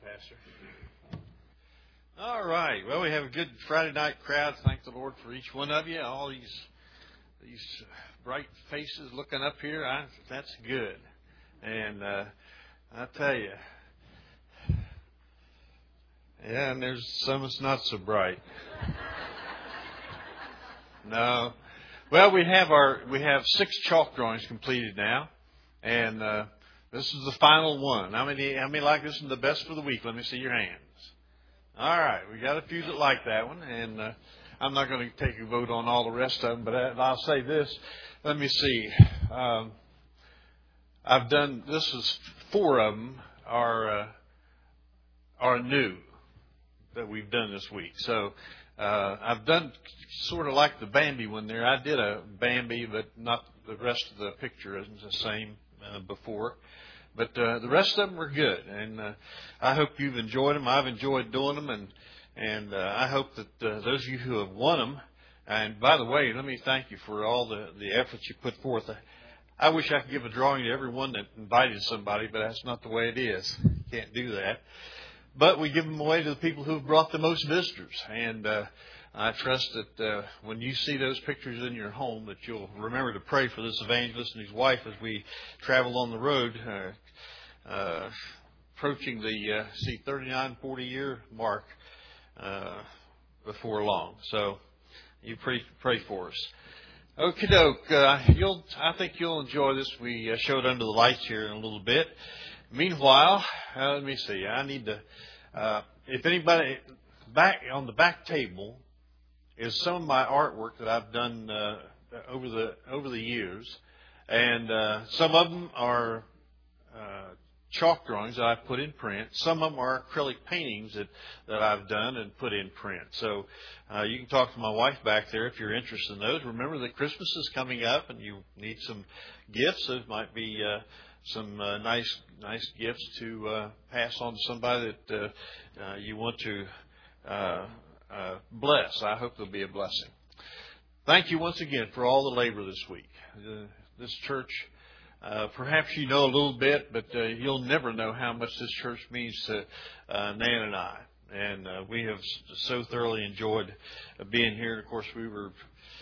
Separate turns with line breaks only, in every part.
Pastor. All right. Well, we have a good Friday night crowd. Thank the Lord for each one of you. All these bright faces looking up here. That's good. And I tell you, yeah, and there's some that's not so bright. No. Well, we have 6 chalk drawings completed now, and this is the final one. How many like this is the best for the week? Let me see your hands. All right, we got a few that like that one, and I'm not going to take a vote on all the rest of them, but I'll say this. Let me see. I've done. This is 4 of them are new that we've done this week. So I've done sort of like the Bambi one there. I did a Bambi, but not the rest of the picture isn't the same before. But the rest of them were good, and I hope you've enjoyed them. I've enjoyed doing them, and I hope that those of you who have won them. And by the way, let me thank you for all the efforts you put forth. I wish I could give a drawing to everyone that invited somebody, but that's not the way it is. You can't do that. But we give them away to the people who have brought the most visitors. And I trust that when you see those pictures in your home, that you'll remember to pray for this evangelist and his wife as we travel on the road, approaching the 39, 40-year mark before long. So you pray for us. Okie doke. I think you'll enjoy this. We showed under the lights here in a little bit. Meanwhile, let me see. I need to. If anybody back on the back table is some of my artwork that I've done over the years, and some of them are chalk drawings that I've put in print. Some of them are acrylic paintings that I've done and put in print. So you can talk to my wife back there if you're interested in those. Remember that Christmas is coming up, and you need some gifts. Those might be some nice gifts to pass on to somebody that you want to bless. I hope they'll be a blessing. Thank you once again for all the labor this week. This church, perhaps you know a little bit, but you'll never know how much this church means to Nan and I. And we have so thoroughly enjoyed being here. And of course, we were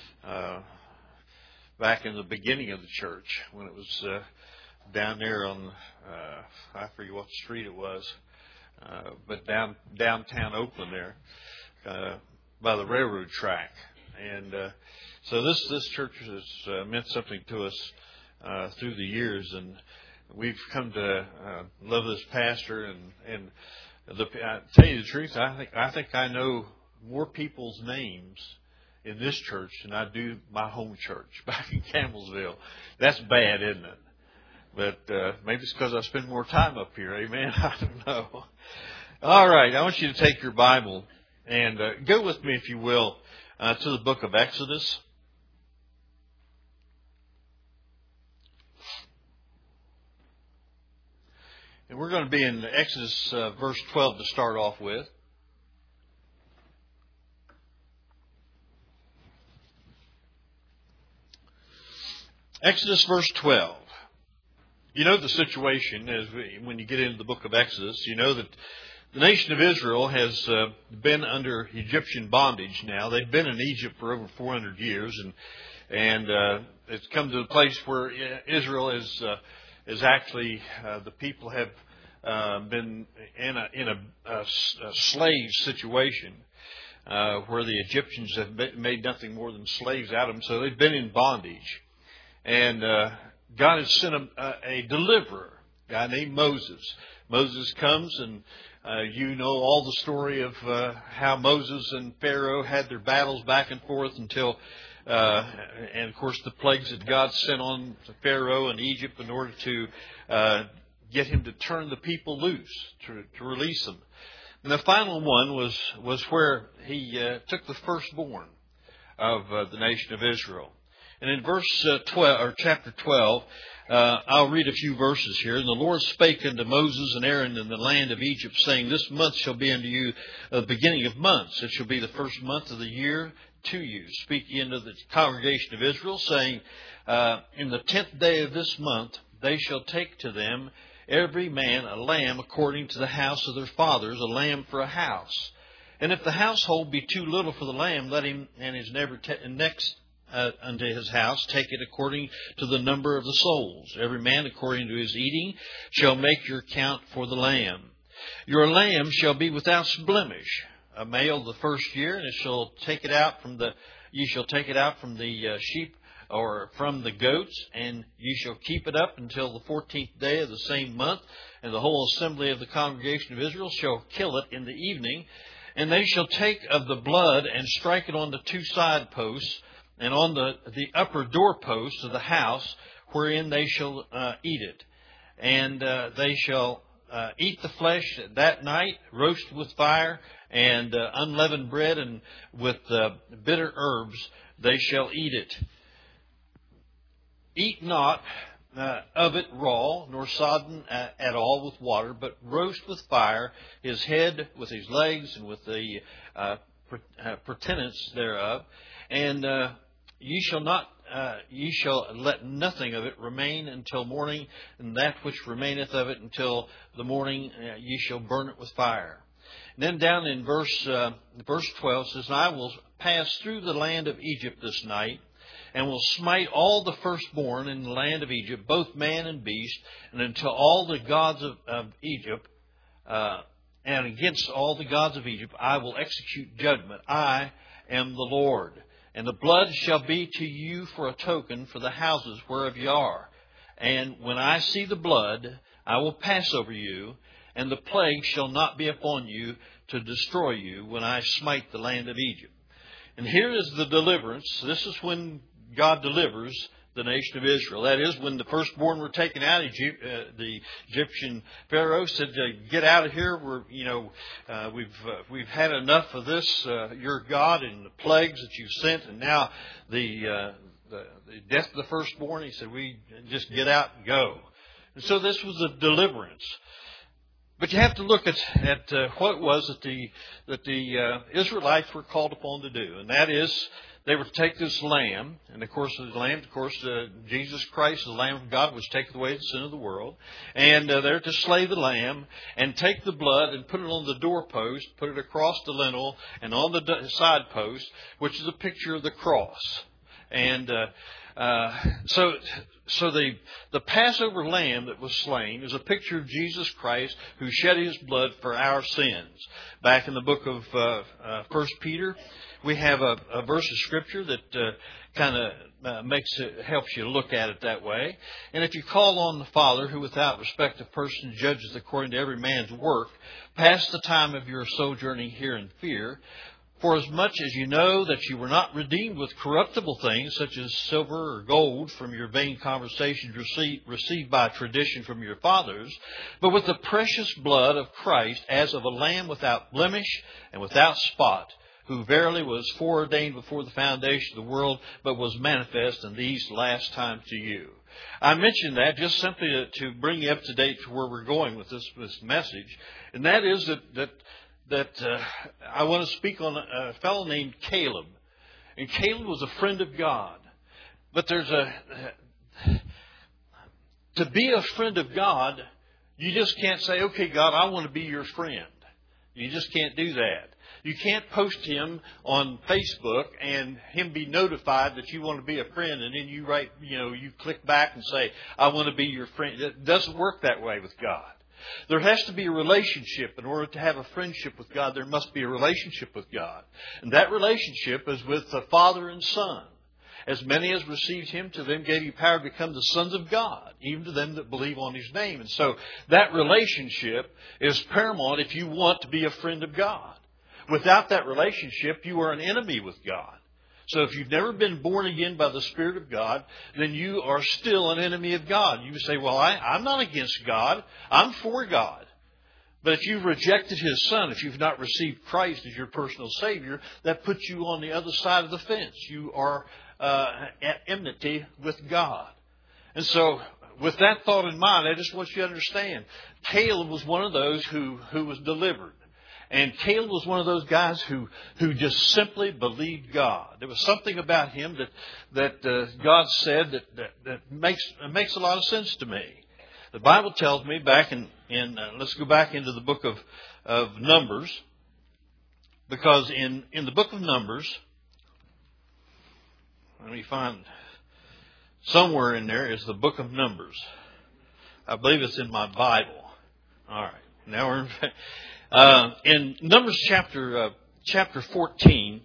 back in the beginning of the church when it was down there on, I forget what street it was, but downtown Oakland there, by the railroad track. And so this church has meant something to us through the years, and we've come to love this pastor. And I tell you the truth, I think I know more people's names in this church than I do my home church back in Campbellsville. That's bad, isn't it? But maybe it's because I spend more time up here. Amen. I don't know. All right. I want you to take your Bible and go with me, if you will, to the book of Exodus. And we're going to be in Exodus verse 12 to start off with. Exodus verse 12. You know the situation when you get into the book of Exodus. You know that the nation of Israel has been under Egyptian bondage now. They've been in Egypt for over 400 years, and it's come to the place where Israel is actually the people have been in a slave situation where the Egyptians have made nothing more than slaves out of them. So they've been in bondage, and God has sent a deliverer, a guy named Moses. Moses comes, and you know all the story of how Moses and Pharaoh had their battles back and forth until, and of course the plagues that God sent on Pharaoh and Egypt in order to get him to turn the people loose, to release them. And the final one was where he took the firstborn of the nation of Israel. And in verse 12, or chapter 12, I'll read a few verses here. And the Lord spake unto Moses and Aaron in the land of Egypt, saying, This month shall be unto you the beginning of months. It shall be the first month of the year to you. Speak ye unto the congregation of Israel, saying, In the 10th day of this month they shall take to them every man a lamb according to the house of their fathers, a lamb for a house. And if the household be too little for the lamb, let him and his neighbor next unto his house take it according to the number of the souls. Every man according to his eating shall make your count for the lamb. Your lamb shall be without blemish, a male the first year, and ye shall take it out from the sheep or from the goats, and ye shall keep it up until the 14th day of the same month, and the whole assembly of the congregation of Israel shall kill it in the evening. And they shall take of the blood and strike it on the two side posts and on the upper doorposts of the house, wherein they shall eat it. And they shall eat the flesh that night, roasted with fire, and unleavened bread, and with bitter herbs they shall eat it. Eat not of it raw, nor sodden at all with water, but roast with fire his head with his legs and with the pertinence thereof. And ye shall let nothing of it remain until morning, and that which remaineth of it until the morning ye shall burn it with fire. And then down in verse 12 says, And I will pass through the land of Egypt this night, and will smite all the firstborn in the land of Egypt, both man and beast, and until all the gods of Egypt, and against all the gods of Egypt, I will execute judgment. I am the Lord. And the blood shall be to you for a token for the houses whereof ye are. And when I see the blood, I will pass over you, and the plague shall not be upon you to destroy you when I smite the land of Egypt. And here is the deliverance. This is when God delivers the nation of Israel. That is, when the firstborn were taken out, the Egyptian Pharaoh said, "Get out of here. We've had enough of this. Your God and the plagues that you've sent, and now the death of the firstborn." He said, "We just get out and go." And so this was a deliverance. But you have to look at what it was that the Israelites were called upon to do, and that is, they were to take this lamb, and of course, Jesus Christ, the Lamb of God, which taketh away the sin of the world, and they're to slay the lamb and take the blood and put it on the doorpost, put it across the lintel, and on the side post, which is a picture of the cross. And so the Passover lamb that was slain is a picture of Jesus Christ, who shed his blood for our sins. Back in the book of 1 Peter, we have a verse of Scripture that kind of helps you look at it that way. And if you call on the Father, who without respect of person judges according to every man's work, pass the time of your sojourning here in fear. For as much as you know that you were not redeemed with corruptible things, such as silver or gold, from your vain conversations received by tradition from your fathers, but with the precious blood of Christ, as of a lamb without blemish and without spot, who verily was foreordained before the foundation of the world, but was manifest in these last times to you. I mentioned that just simply to bring you up to date to where we're going with this message, and that is that I want to speak on a fellow named Caleb. And Caleb was a friend of God. But to be a friend of God, you just can't say, "Okay, God, I want to be your friend." You just can't do that. You can't post him on Facebook and him be notified that you want to be a friend, and then you click back and say, "I want to be your friend." It doesn't work that way with God. There has to be a relationship. In order to have a friendship with God, there must be a relationship with God. And that relationship is with the Father and Son. As many as received him, to them gave he power to become the sons of God, even to them that believe on his name. And so that relationship is paramount if you want to be a friend of God. Without that relationship, you are an enemy with God. So if you've never been born again by the Spirit of God, then you are still an enemy of God. You say, "Well, I'm not against God. I'm for God." But if you've rejected his Son, if you've not received Christ as your personal Savior, that puts you on the other side of the fence. You are at enmity with God. And so with that thought in mind, I just want you to understand, Caleb was one of those who was delivered. And Caleb was one of those guys who just simply believed God. There was something about him that God said that makes a lot of sense to me. The Bible tells me back let's go back into the book of Numbers, because in the book of Numbers, let me find somewhere in there is the book of Numbers. I believe it's in my Bible. All right, now we're in Numbers chapter 14.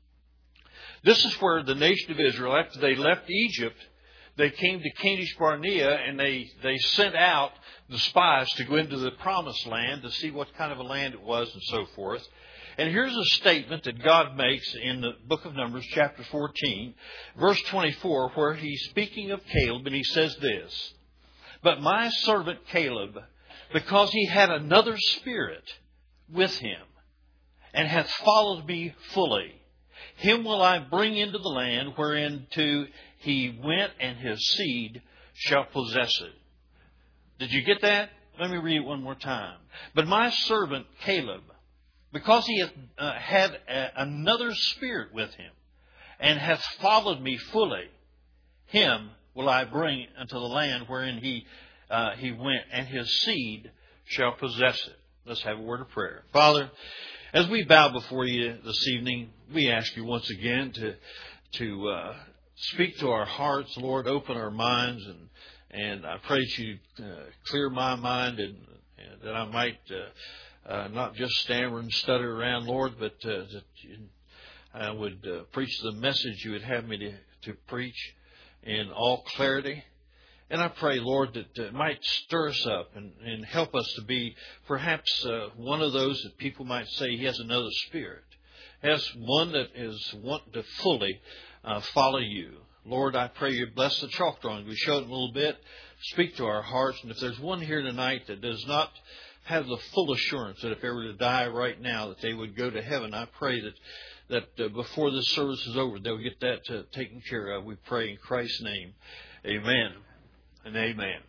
This is where the nation of Israel, after they left Egypt, they came to Kadesh Barnea, and they sent out the spies to go into the promised land to see what kind of a land it was and so forth. And here's a statement that God makes in the book of Numbers, chapter 14, verse 24, where he's speaking of Caleb, and he says this: "But my servant Caleb, because he had another spirit with him, and hath followed me fully, him will I bring into the land whereinto he went, and his seed shall possess it." Did you get that? Let me read it one more time. "But my servant Caleb, because he hath had another spirit with him, and hath followed me fully, him will I bring into the land wherein he went, and his seed shall possess it." Let's have a word of prayer. Father, as we bow before you this evening, we ask you once again to speak to our hearts, Lord. Open our minds, and I pray that you clear my mind, and that I might not just stammer and stutter around, Lord, but that I would preach the message you would have me to preach in all clarity. And I pray, Lord, that it might stir us up and help us to be perhaps one of those that people might say he has another spirit, has one that is wanting to fully follow you. Lord, I pray you bless the chalk drawing. We showed it a little bit. Speak to our hearts. And if there's one here tonight that does not have the full assurance that if they were to die right now, that they would go to heaven, I pray that before this service is over, they'll get that taken care of. We pray in Christ's name. Amen and amen.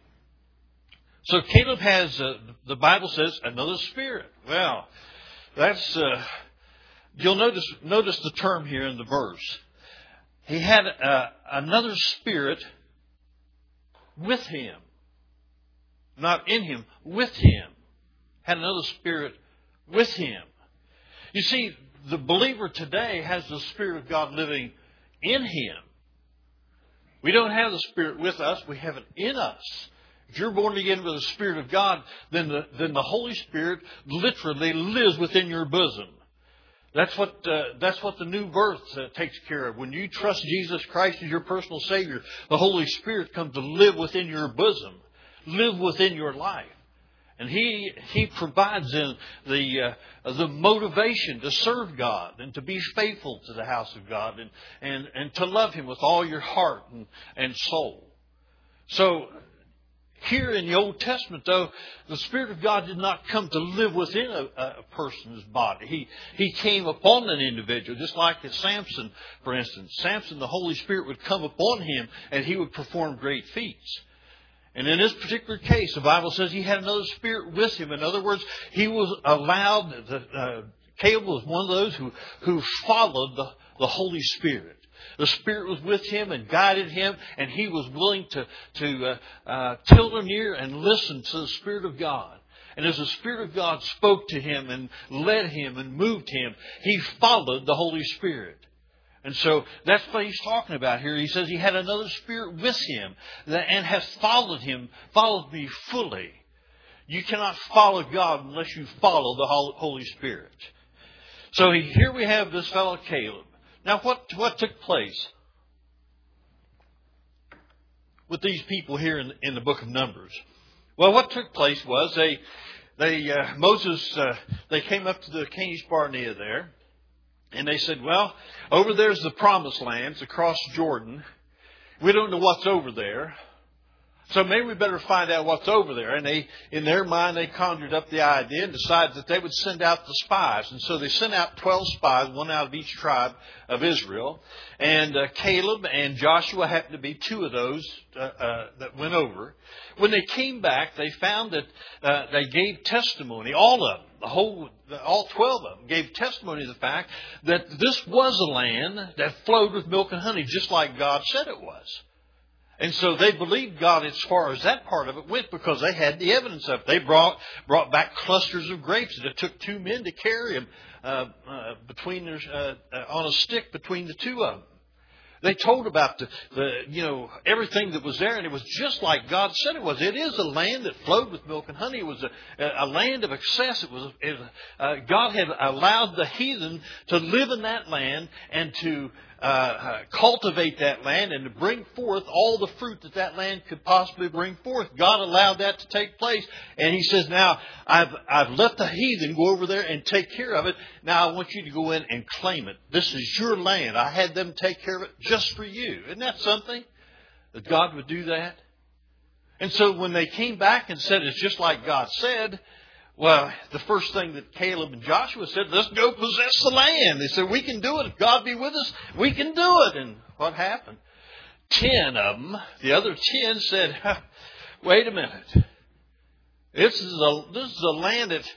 So Caleb has, the Bible says, another spirit. Well, that's, you'll notice the term here in the verse. He had another spirit with him. Not in him, with him. Had another spirit with him. You see, the believer today has the Spirit of God living in him. We don't have the Spirit with us, we have it in us. If you're born again with the Spirit of God, then the Holy Spirit literally lives within your bosom. That's what the new birth takes care of. When you trust Jesus Christ as your personal Savior, the Holy Spirit comes to live within your bosom, live within your life. And He provides in the motivation to serve God and to be faithful to the house of God and to love Him with all your heart and soul. So here in the Old Testament, though, the Spirit of God did not come to live within a person's body. He came upon an individual, just like Samson, for instance. Samson, the Holy Spirit would come upon him and he would perform great feats. And in this particular case, the Bible says he had another spirit with him. In other words, he was allowed, Caleb was one of those who followed the Holy Spirit. The Spirit was with him and guided him, and he was willing to tilt an ear and listen to the Spirit of God. And as the Spirit of God spoke to him and led him and moved him, he followed the Holy Spirit. And so that's what he's talking about here. He says he had another spirit with him and has followed me fully. You cannot follow God unless you follow the Holy Spirit. So here we have this fellow Caleb. Now what took place with these people here in the book of Numbers? Well, what took place was Moses came up to the Kadesh Barnea there. And they said, well, over there's the promised lands across Jordan. We don't know what's over there. So maybe we better find out what's over there. And in their mind, they conjured up the idea and decided that they would send out the spies. And so they sent out 12 spies, one out of each tribe of Israel. And Caleb and Joshua happened to be two of those that went over. When they came back, they found that they gave testimony, all of them. All 12 of them gave testimony to the fact that this was a land that flowed with milk and honey, just like God said it was. And so they believed God as far as that part of it went because they had the evidence of it. They brought back clusters of grapes, and it took 2 men to carry them on a stick between the two of them. They told about the everything that was there, and it was just like God said it was. It is a land that flowed with milk and honey. It was a land of excess. God had allowed the heathen to live in that land and to cultivate that land and to bring forth all the fruit that land could possibly bring forth. God allowed that to take place. And He says, now, I've let the heathen go over there and take care of it. Now I want you to go in and claim it. This is your land. I had them take care of it just for you. Isn't that something? That God would do that? And so when they came back and said it's just like God said, well, the first thing that Caleb and Joshua said, let's go possess the land. They said, we can do it. If God be with us, we can do it. And what happened? 10 of them, the other 10 said, wait a minute. This is a land that,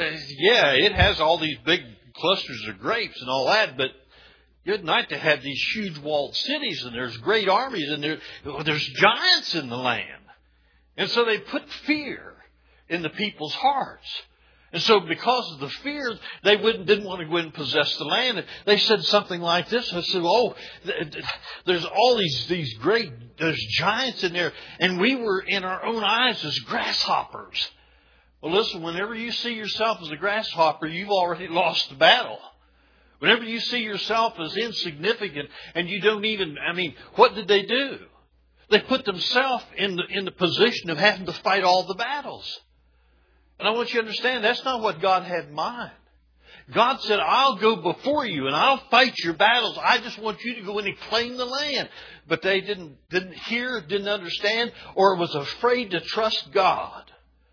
it has all these big clusters of grapes and all that, but good night, they have these huge walled cities, and there's great armies, and there's giants in the land. And so they put fear in the people's hearts. And so because of the fear, they didn't want to go in and possess the land. They said something like this. I said, there's all these there's giants in there, and we were in our own eyes as grasshoppers. Well, listen, whenever you see yourself as a grasshopper, you've already lost the battle. Whenever you see yourself as insignificant and you don't what did they do? They put themselves in the position of having to fight all the battles. And I want you to understand, that's not what God had in mind. God said, I'll go before you and I'll fight your battles. I just want you to go in and claim the land. But they didn't hear, didn't understand, or was afraid to trust God.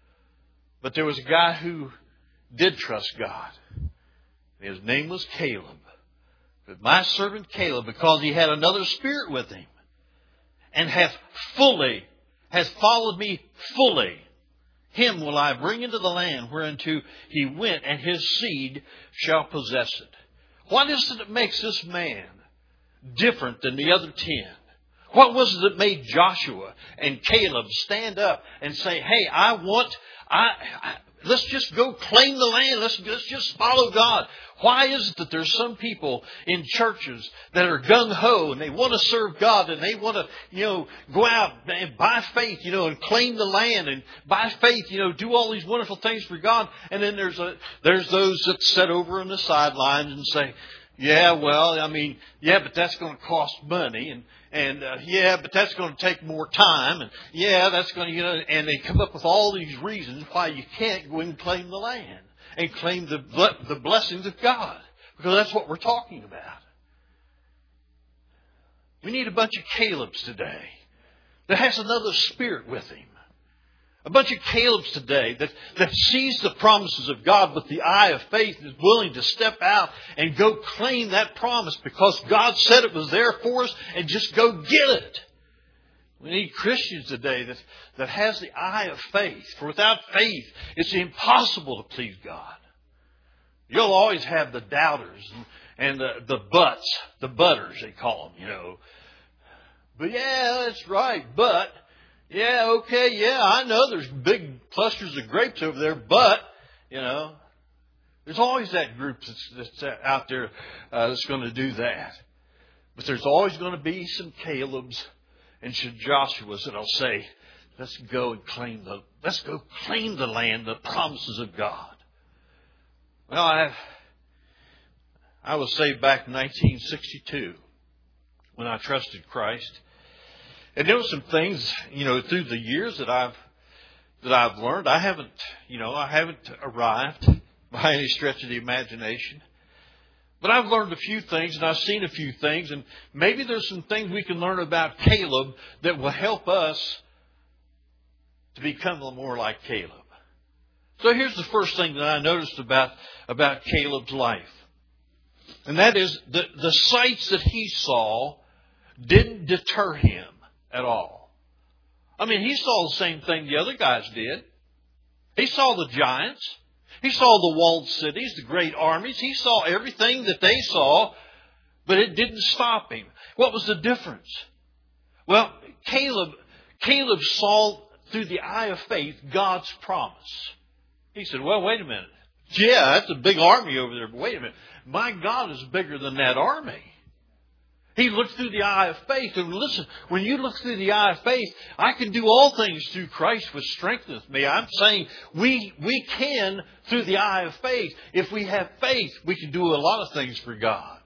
But there was a guy who did trust God. His name was Caleb. But my servant Caleb, because he had another spirit with him, and has followed me fully, him will I bring into the land whereunto he went, and his seed shall possess it. What is it that makes this man different than the other 10? What was it that made Joshua and Caleb stand up and say, hey, let's just go claim the land. Let's just follow God. Why is it that there's some people in churches that are gung-ho and they want to serve God and they want to, go out and by faith, and claim the land and by faith, do all these wonderful things for God. And then there's those that sit over on the sidelines and say, but that's going to cost money but that's going to take more time and that's going to, and they come up with all these reasons why you can't go and claim the land and claim the blessings of God, because that's what we're talking about. We need a bunch of Calebs today that has another spirit with him. A bunch of Calebs today that sees the promises of God with the eye of faith and is willing to step out and go claim that promise because God said it was there for us, and just go get it. We need Christians today that has the eye of faith. For without faith, it's impossible to please God. You'll always have the doubters and the butts, the butters they call them, But that's right, but... I know there's big clusters of grapes over there, but, there's always that group that's out there that's going to do that. But there's always going to be some Calebs and some Joshuas that'll say, let's go claim the land, the promises of God. Well, I was saved back in 1962 when I trusted Christ. And there were some things, through the years that I've learned. I haven't arrived by any stretch of the imagination. But I've learned a few things and I've seen a few things, and maybe there's some things we can learn about Caleb that will help us to become a little more like Caleb. So here's the first thing that I noticed about Caleb's life. And that is the sights that he saw didn't deter him at all. He saw the same thing the other guys did. He saw the giants. He saw the walled cities, the great armies. He saw everything that they saw, but it didn't stop him. What was the difference? Well, Caleb saw through the eye of faith God's promise. He said, well, wait a minute. Yeah, that's a big army over there, but wait a minute. My God is bigger than that army. He looked through the eye of faith. And listen, when you look through the eye of faith, I can do all things through Christ which strengtheneth me. I'm saying we can, through the eye of faith, if we have faith, we can do a lot of things for God.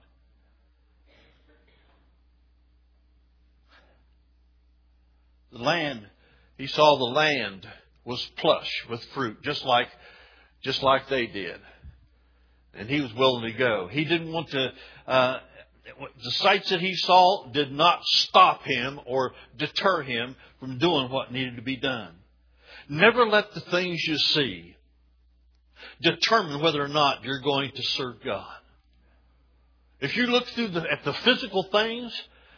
The land, he saw the land was plush with fruit, just like they did. And he was willing to go. He didn't want to... the sights that he saw did not stop him or deter him from doing what needed to be done. Never let the things you see determine whether or not you're going to serve God. If you look through at the physical things,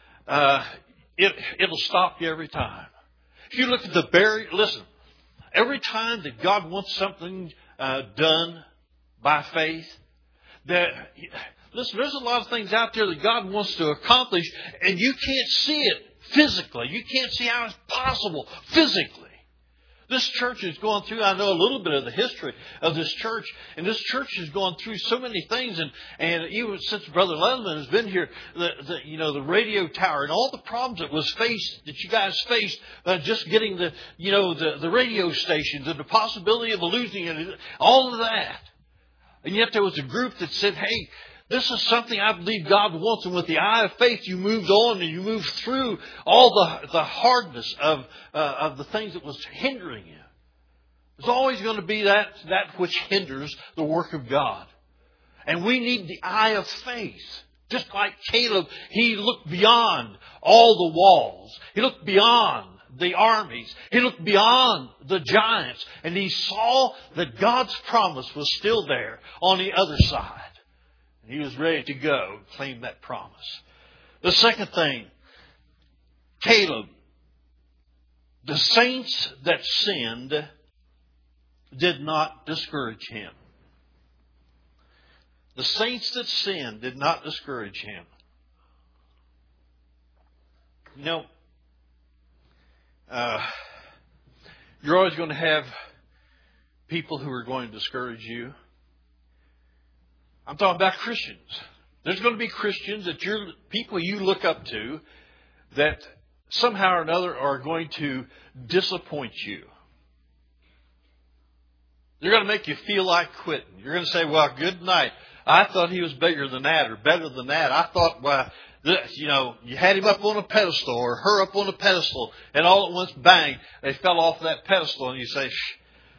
it'll stop you every time. If you look at the barrier, listen, every time that God wants something done by faith, listen, there's a lot of things out there that God wants to accomplish, and you can't see it physically. You can't see how it's possible physically. This church is going through, I know a little bit of the history of this church, and this church has gone through so many things, and even since Brother Leatherman has been here, the radio tower and all the problems that you guys faced, just getting the radio stations and the possibility of losing it, all of that. And yet there was a group that said, hey, this is something I believe God wants. And with the eye of faith, you moved on and you moved through all the hardness of the things that was hindering you. There's always going to be that which hinders the work of God. And we need the eye of faith. Just like Caleb, he looked beyond all the walls. He looked beyond the armies. He looked beyond the giants. And he saw that God's promise was still there on the other side. He was ready to go and claim that promise. The second thing, Caleb, the saints that sinned did not discourage him. The saints that sinned did not discourage him. You know, you're always going to have people who are going to discourage you. I'm talking about Christians. There's going to be Christians that people you look up to that somehow or another are going to disappoint you. They're going to make you feel like quitting. You're going to say, well, good night. I thought he was bigger than that or better than that. I thought, well, you had him up on a pedestal or her up on a pedestal, and all at once, bang, they fell off that pedestal, and you say, shh.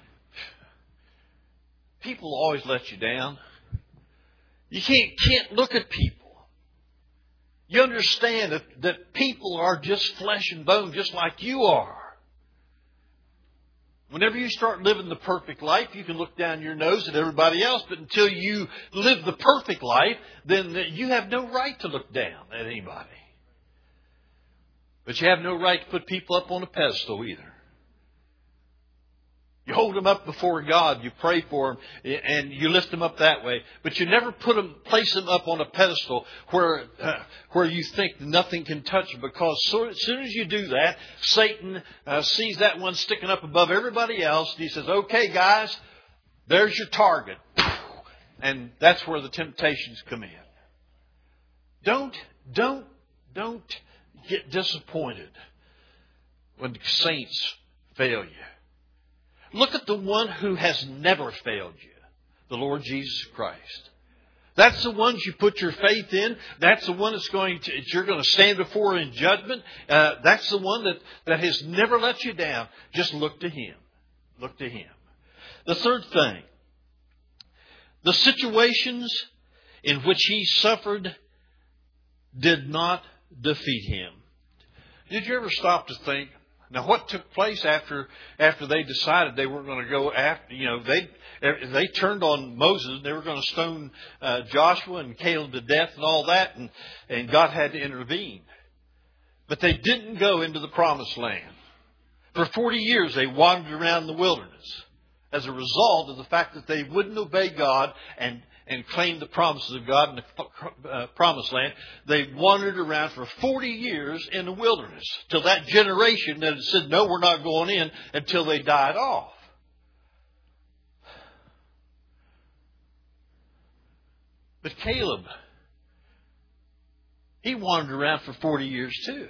People always let you down. You can't look at people. You understand that people are just flesh and bone, just like you are. Whenever you start living the perfect life, you can look down your nose at everybody else, but until you live the perfect life, then you have no right to look down at anybody. But you have no right to put people up on a pedestal either. You hold them up before God, you pray for them, and you lift them up that way. But you never place them up on a pedestal where you think nothing can touch them. Because as soon as you do that, Satan sees that one sticking up above everybody else, and he says, "Okay, guys, there's your target," and that's where the temptations come in. Don't get disappointed when the saints fail you. Look at the one who has never failed you, the Lord Jesus Christ. That's the one you put your faith in. That's the one you're going to stand before in judgment. That's the one that has never let you down. Just look to Him. Look to Him. The third thing, the situations in which he suffered did not defeat him. Did you ever stop to think? Now, what took place after they decided they weren't going to go after, they turned on Moses. They were going to stone Joshua and Caleb to death and all that, and God had to intervene. But they didn't go into the promised land. For 40 years, they wandered around the wilderness. as a result of the fact that they wouldn't obey God and claim the promises of God in the promised land. They wandered around for 40 years in the wilderness till that generation that had said, no, we're not going in, until they died off. But Caleb, he wandered around for 40 years too.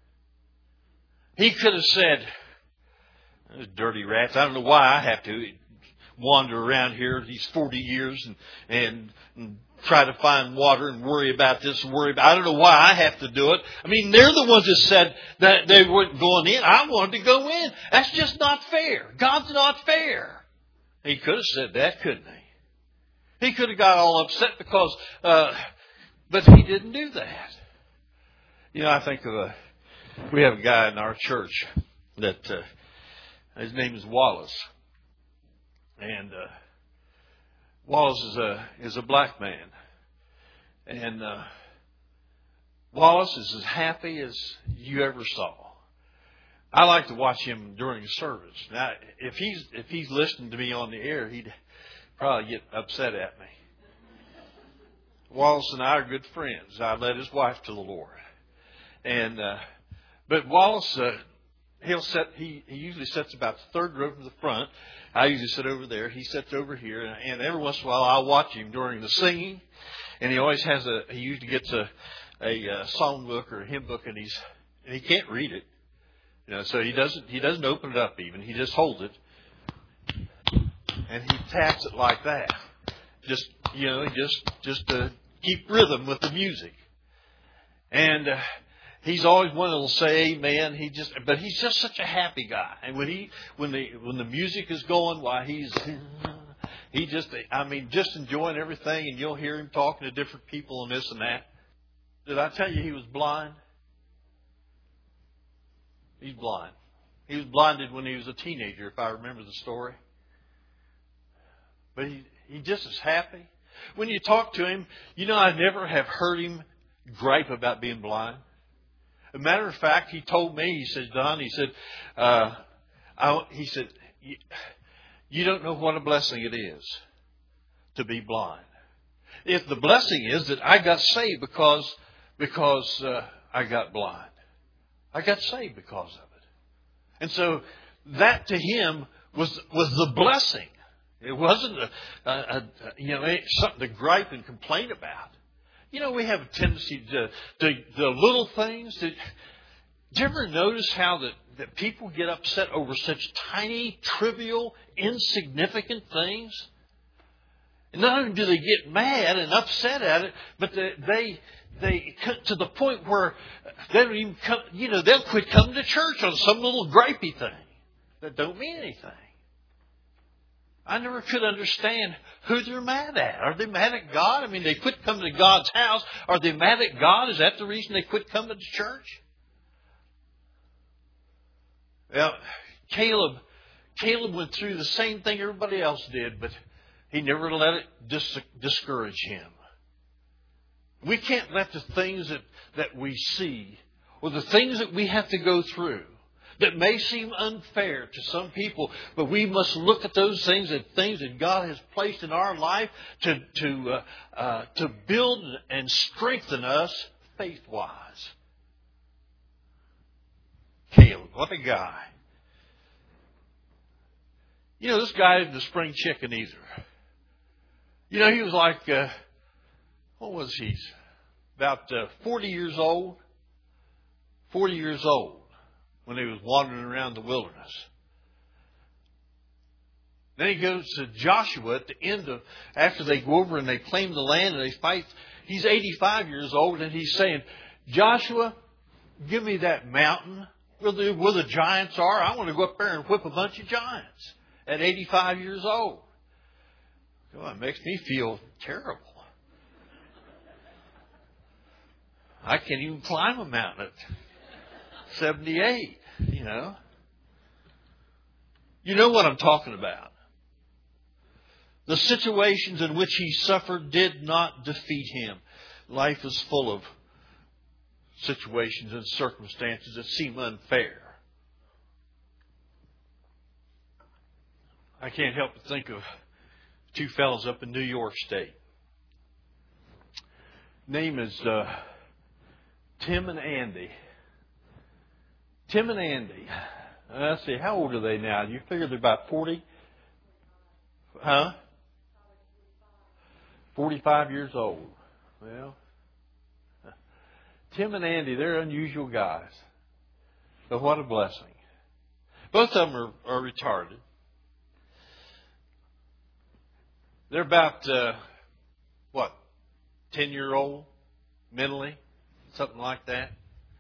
He could have said, those dirty rats, I don't know why I have to wander around here these 40 years and try to find water and worry about this and worry about, I don't know why I have to do it. I mean, they're the ones that said that they weren't going in. I wanted to go in. That's just not fair. God's not fair. He could have said that, couldn't he? He could have got all upset because, but he didn't do that. You know, I think of we have a guy in our church that, his name is Wallace. And Wallace is a black man. And Wallace is as happy as you ever saw. I like to watch him during service. Now, if he's listening to me on the air, he'd probably get upset at me. Wallace and I are good friends. I led his wife to the Lord. And but Wallace, he usually sits about the third row from the front. I usually sit over there. He sits over here, and every once in a while I'll watch him during the singing. And he always has he usually gets a song book or a hymn book, and he can't read it. You know, so he doesn't open it up even. He just holds it, and he taps it like that. Just to keep rhythm with the music. And he's always one that'll say amen. But he's just such a happy guy. And when the music is going, why just enjoying everything. And you'll hear him talking to different people and this and that. Did I tell you he was blind? He's blind. He was blinded when he was a teenager, if I remember the story. But he just is happy. When you talk to him, you know, I never have heard him gripe about being blind. As a matter of fact, he told me, he said, Don, you don't know what a blessing it is to be blind. If the blessing is that I got saved because I got blind. I got saved because of it. And so that to him was the blessing. It wasn't something to gripe and complain about. You know, we have a tendency to the little things. Do you ever notice how that people get upset over such tiny, trivial, insignificant things? And not only do they get mad and upset at it, but they come to the point where they don't even come. You know, they'll quit coming to church on some little gripey thing that don't mean anything. I never could understand who they're mad at. Are they mad at God? I mean, they quit coming to God's house. Are they mad at God? Is that the reason they quit coming to church? Well, Caleb went through the same thing everybody else did, but he never let it discourage him. We can't let the things that we see or the things that we have to go through that may seem unfair to some people, but we must look at those things that God has placed in our life to build and strengthen us faith-wise. Caleb, what a guy. You know, this guy isn't a spring chicken either. You know, he was like, what was he? About 40 years old. 40 years old when he was wandering around the wilderness. Then he goes to Joshua at the end of, after they go over and they claim the land and they fight. He's 85 years old and he's saying, Joshua, give me that mountain where the giants are. I want to go up there and whip a bunch of giants at 85 years old. Well, it makes me feel terrible. I can't even climb a mountain at 78, you know. You know what I'm talking about. The situations in which he suffered did not defeat him. Life is full of situations and circumstances that seem unfair. I can't help but think of two fellows up in New York State. Name is Tim and Andy. Tim and Andy. Let's see, how old are they now? You figure they're about 40? Huh? 45 years old. Well, Tim and Andy, they're unusual guys. But what a blessing. Both of them are retarded. They're about, 10-year-old mentally? Something like that.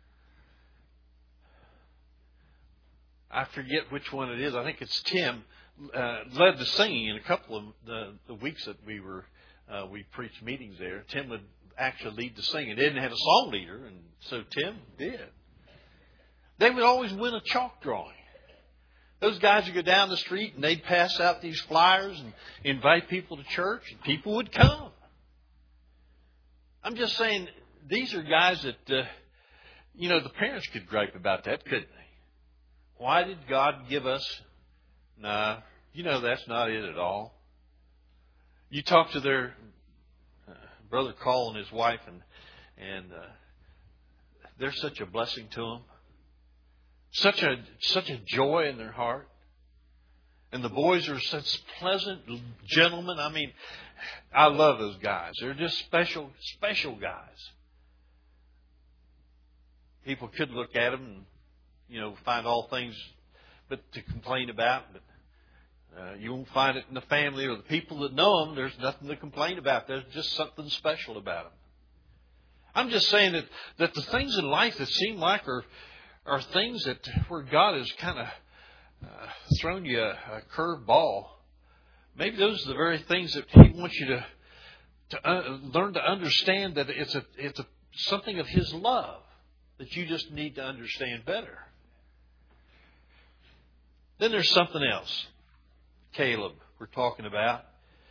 I forget which one it is. I think it's Tim. Led the singing in a couple of the weeks that we preached meetings there. Tim would actually lead the singing. They didn't have a song leader, and so Tim did. They would always win a chalk drawing. Those guys would go down the street and they'd pass out these flyers and invite people to church, and people would come. I'm just saying, these are guys that, the parents could gripe about that, couldn't they? Why did God give us? Nah, that's not it at all. You talk to their brother Carl and his wife, and they're such a blessing to them. Such a joy in their heart. And the boys are such pleasant gentlemen. I mean, I love those guys. They're just special guys. People could look at them and, find all things but to complain about. But you won't find it in the family or the people that know them. There's nothing to complain about. There's just something special about them. I'm just saying that the things in life that seem like are things that where God has kind of thrown you a curved ball. Maybe those are the very things that He wants you to learn to understand, that it's something of His love that you just need to understand better. Then there's something else. Caleb, we're talking about.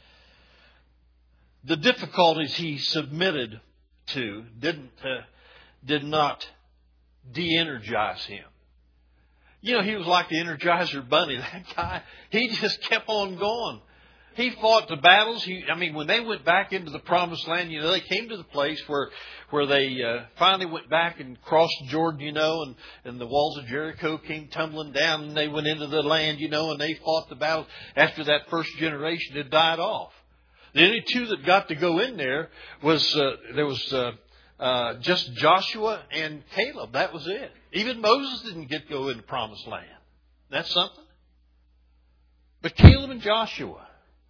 The difficulties he submitted to did not de-energize him. He was like the Energizer Bunny. That guy, he just kept on going. He fought the battles. When they went back into the Promised Land, they came to the place where they finally went back and crossed Jordan, and the walls of Jericho came tumbling down, and they went into the land, and they fought the battle. After that first generation had died off, the only two that got to go in there was just Joshua and Caleb. That was it. Even Moses didn't get to go into the Promised Land. That's something. But Caleb and Joshua.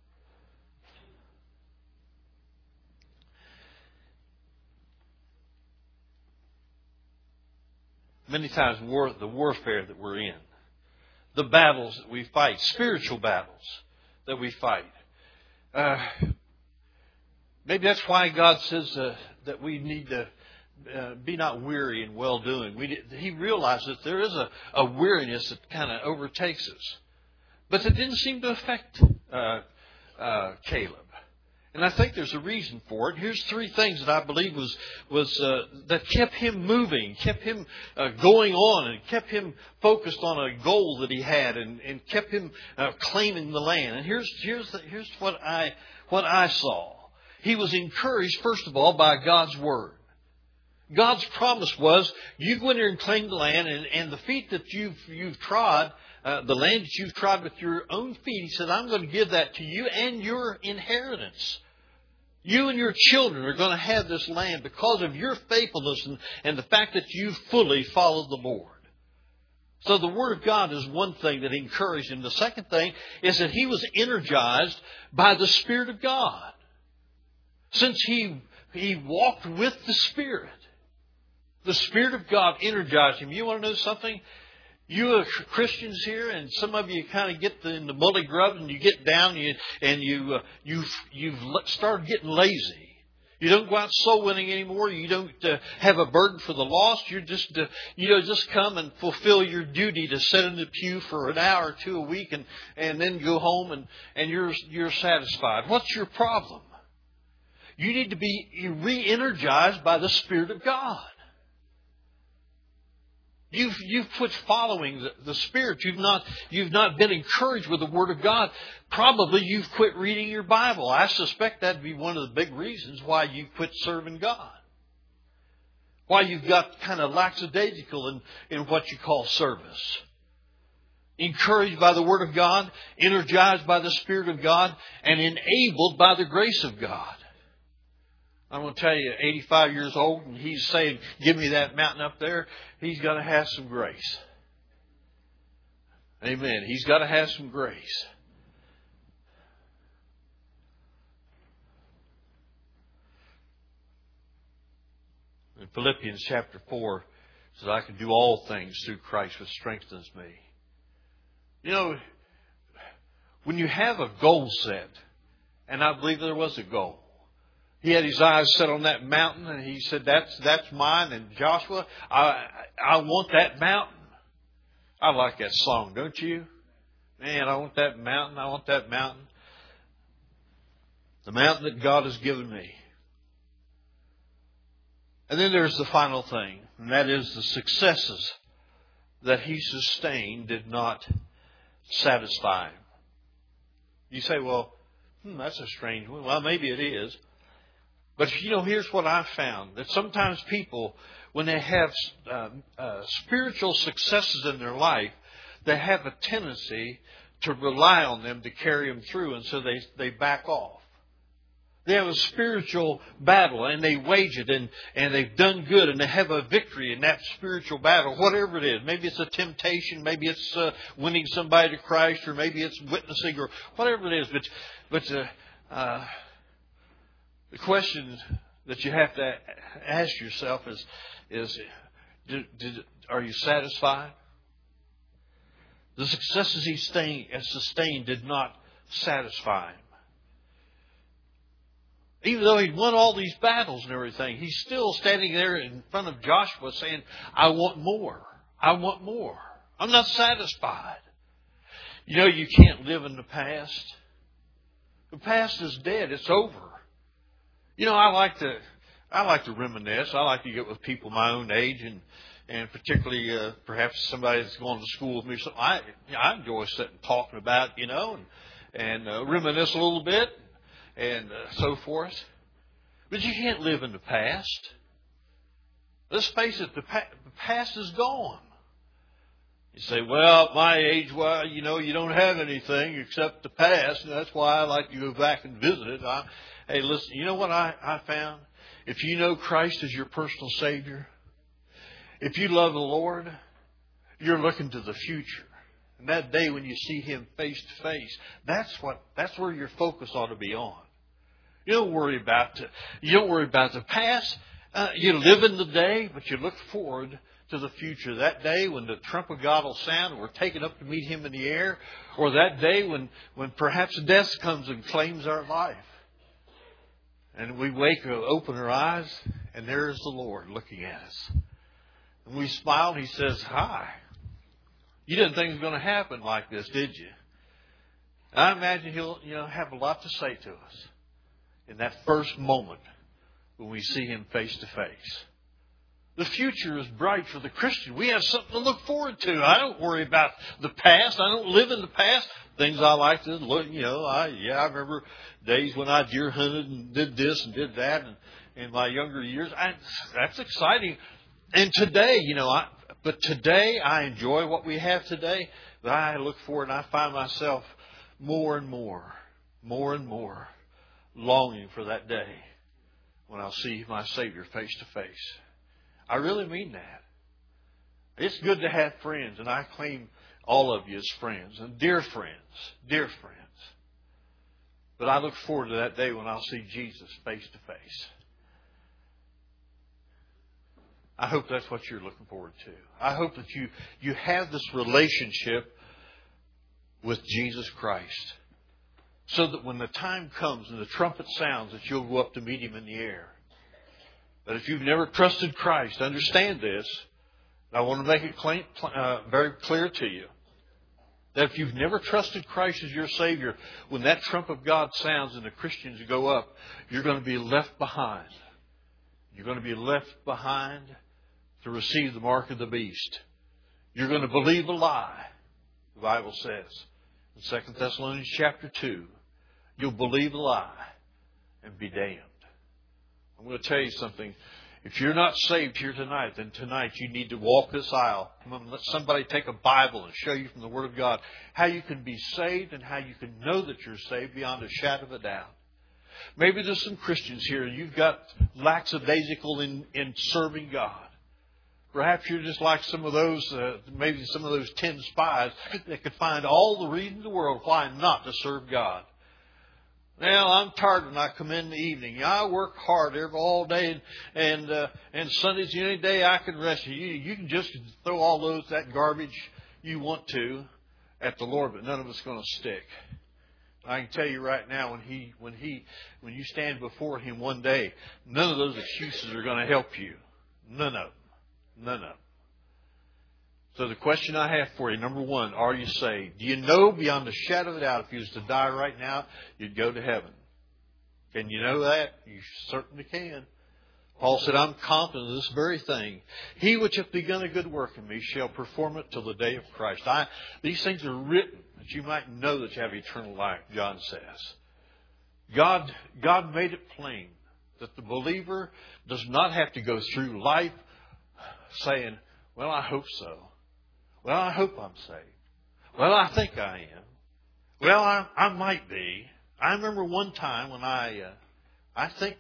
Many times the warfare that we're in, the battles that we fight, spiritual battles that we fight. Maybe that's why God says that we need to be not weary in well-doing. He realized that there is a weariness that kind of overtakes us. But it didn't seem to affect Caleb. And I think there's a reason for it. Here's three things that I believe was that kept him moving, kept him going on, and kept him focused on a goal that he had, and kept him claiming the land. And here's what I saw. He was encouraged, first of all, by God's Word. God's promise was, you go in there and claim the land, and the feet that you've trod, the land that you've trod with your own feet, He said, I'm going to give that to you and your inheritance. You and your children are going to have this land because of your faithfulness and the fact that you fully followed the Lord. So the Word of God is one thing that encouraged him. The second thing is that he was energized by the Spirit of God. Since he walked with the Spirit of God energized him. You want to know something? You are Christians here, and some of you kind of get in the mully grub, and you get down, you've started getting lazy. You don't go out soul winning anymore. You don't have a burden for the lost. You're just come and fulfill your duty to sit in the pew for an hour or two a week, and then go home and you're satisfied. What's your problem? You need to be re-energized by the Spirit of God. You've quit following the Spirit. You've not been encouraged with the Word of God. Probably you've quit reading your Bible. I suspect that'd be one of the big reasons why you quit serving God. Why you've got kind of lackadaisical in what you call service. Encouraged by the Word of God, energized by the Spirit of God, and enabled by the grace of God. I'm going to tell you, 85 years old, and he's saying, give me that mountain up there. He's got to have some grace. Amen. He's got to have some grace. In Philippians chapter 4, it says, I can do all things through Christ which strengthens me. You know, when you have a goal set, and I believe there was a goal, he had his eyes set on that mountain, and he said, that's mine. And Joshua, I want that mountain. I like that song, don't you? Man, I want that mountain. I want that mountain. The mountain that God has given me. And then there's the final thing, and that is the successes that he sustained did not satisfy him. You say, well, that's a strange one. Well, maybe it is. But, here's what I've found. That sometimes people, when they have spiritual successes in their life, they have a tendency to rely on them to carry them through. And so they back off. They have a spiritual battle and they wage it and they've done good and they have a victory in that spiritual battle, whatever it is. Maybe it's a temptation. Maybe it's winning somebody to Christ, or maybe it's witnessing, or whatever it is. But the question that you have to ask yourself is are you satisfied? The successes he sustained did not satisfy him. Even though he'd won all these battles and everything, he's still standing there in front of Joshua saying, I want more. I want more. I'm not satisfied. You can't live in the past. The past is dead. It's over. I like to reminisce. I like to get with people my own age, and particularly perhaps somebody that's going to school with me. So I enjoy sitting and talking about, and reminisce a little bit, and so forth. But you can't live in the past. Let's face it, the past is gone. You say, well, at my age, well, you don't have anything except the past, and that's why I like to go back and visit it. Hey, listen, you know what I found? If you know Christ as your personal Savior, if you love the Lord, you're looking to the future. And that day when you see Him face to face, that's where your focus ought to be on. You don't worry about the past. You live in the day, but you look forward to the future. That day when the trump of God will sound and we're taken up to meet Him in the air, or that day when perhaps death comes and claims our life. And we open our eyes, and there is the Lord looking at us. And we smile, and He says, hi. You didn't think it was going to happen like this, did you? And I imagine He'll have a lot to say to us in that first moment when we see Him face to face. The future is bright for the Christian. We have something to look forward to. I don't worry about the past. I don't live in the past. Things I like to look, I remember days when I deer hunted and did this and did that, and in my younger years. That's exciting. And today, today I enjoy what we have today. But I look forward and I find myself more and more longing for that day when I'll see my Savior face to face. I really mean that. It's good to have friends, and I claim all of you as friends, and dear friends. But I look forward to that day when I'll see Jesus face to face. I hope that's what you're looking forward to. I hope that you have this relationship with Jesus Christ, so that when the time comes and the trumpet sounds, that you'll go up to meet Him in the air. But if you've never trusted Christ, understand this. I want to make it very clear to you that if you've never trusted Christ as your Savior, when that trump of God sounds and the Christians go up, you're going to be left behind. You're going to be left behind to receive the mark of the beast. You're going to believe a lie, the Bible says. In 2 Thessalonians chapter 2, you'll believe a lie and be damned. I'm going to tell you something. If you're not saved here tonight, then tonight you need to walk this aisle. Come on, let somebody take a Bible and show you from the Word of God how you can be saved and how you can know that you're saved beyond a shadow of a doubt. Maybe there's some Christians here and you've got lackadaisical in serving God. Perhaps you're just like some of those, maybe some of those 10 spies that could find all the reason in the world why not to serve God. Well, I'm tired when I come in the evening. I work hard all day, and Sunday's the only day I can rest. You can just throw all that garbage you want to at the Lord, but none of it's going to stick. I can tell you right now, when you stand before Him one day, none of those excuses are going to help you. None of them. None of them. So the question I have for you, number one, are you saved? Do you know beyond a shadow of a doubt if you was to die right now, you'd go to heaven? Can you know that? You certainly can. Paul said, I'm confident of this very thing. He which hath begun a good work in me shall perform it till the day of Christ. These things are written that you might know that you have eternal life, John says. God made it plain that the believer does not have to go through life saying, well, I hope so. Well, I hope I'm saved. Well, I think I am. Well, I might be. I remember one time when I think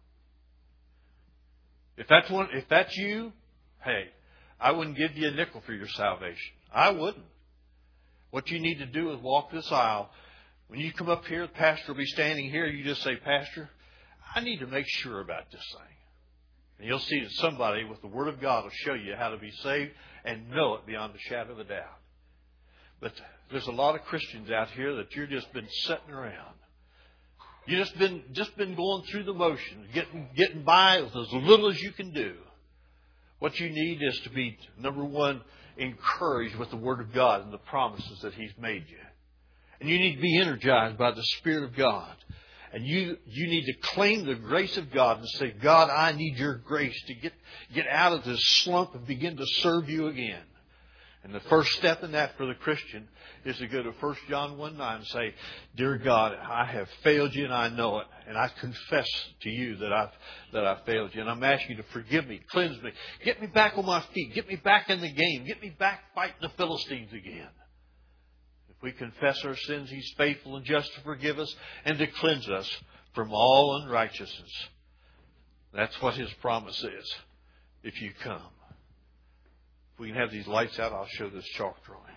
if that's you, hey, I wouldn't give you a nickel for your salvation. I wouldn't. What you need to do is walk this aisle. When you come up here, the pastor will be standing here. You just say, Pastor, I need to make sure about this thing. And you'll see that somebody with the Word of God will show you how to be saved and know it beyond a shadow of a doubt. But there's a lot of Christians out here that you've just been sitting around. You've just been going through the motions, getting by with as little as you can do. What you need is to be, number one, encouraged with the Word of God and the promises that He's made you. And you need to be energized by the Spirit of God. And you need to claim the grace of God and say, God, I need your grace to get out of this slump and begin to serve you again. And the first step in that for the Christian is to go to 1 John 1:9 and say, Dear God, I have failed you and I know it. And I confess to you that I've failed you. And I'm asking you to forgive me, cleanse me, get me back on my feet, get me back in the game, get me back fighting the Philistines again. If we confess our sins, He's faithful and just to forgive us and to cleanse us from all unrighteousness. That's what His promise is if you come. If we can have these lights out, I'll show this chalk drawing.